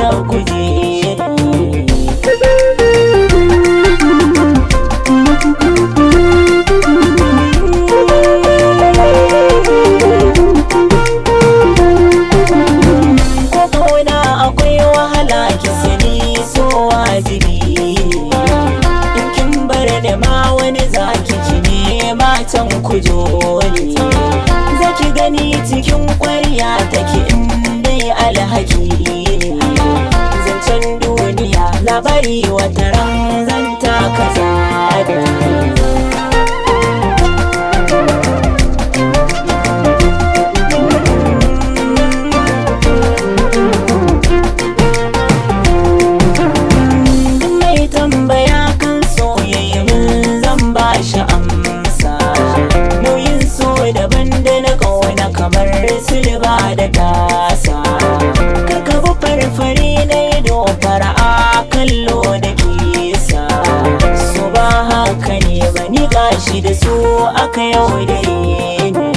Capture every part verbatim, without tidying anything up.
ka guje kokona akwai wahala ki sani so wajibi in kin bar da ma wani zaki ci ne matan ku joni zaki gani cikin ƙwarya take in dai alhaki zancen duniya labari wata ran zanta kaza mai tambaya kan soyayya mun zan ba shi amsa nauyin so daban da na ƙauna kamar silba da tasa kaka bu farfari na ido fara'a kallo da kisa so ba haka ne ba ni gashi da su aka yaudare ni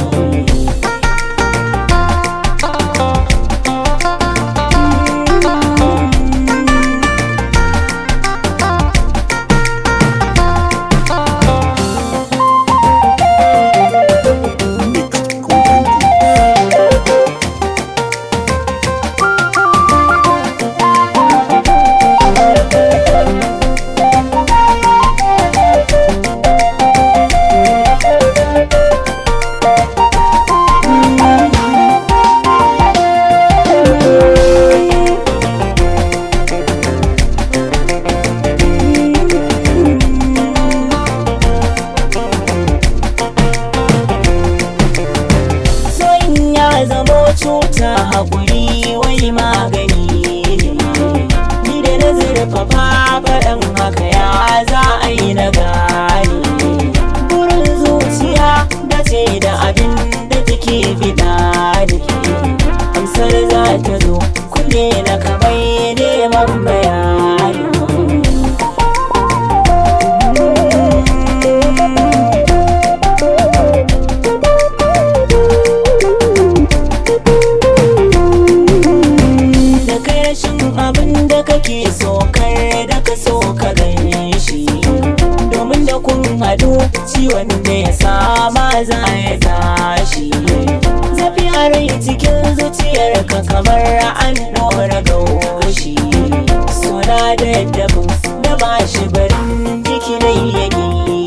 zamo cuta haƙuri wai magani ni da na zurfafa faɗin haka ya za a yi na gani burin zuciya da ce da abin da take bida da amsar za ta zo kunne na kamai neman bayani abin da kake so kar da ka so ka gane shi domin da kun hadu ciwon da ya sama za ya tashi zafi a rai cikin zuciyar ka kamar an ɗora gaushi suna da yadda da ba shi barin jiki na yake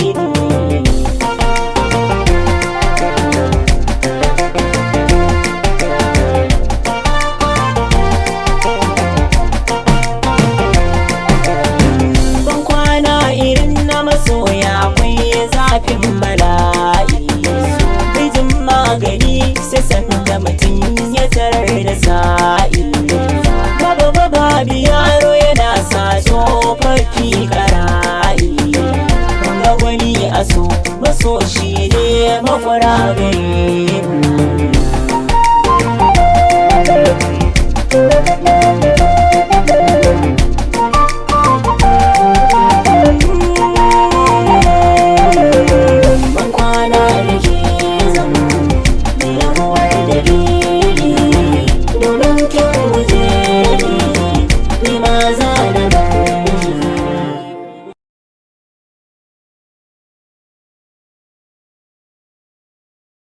masoya akwai zafin bala'i bijin magani sai sanda mutum ya tarar da sa'i baba baba biyaro yana sa tsofaffi kara'i wanda wani aso maso shi ne makwara gare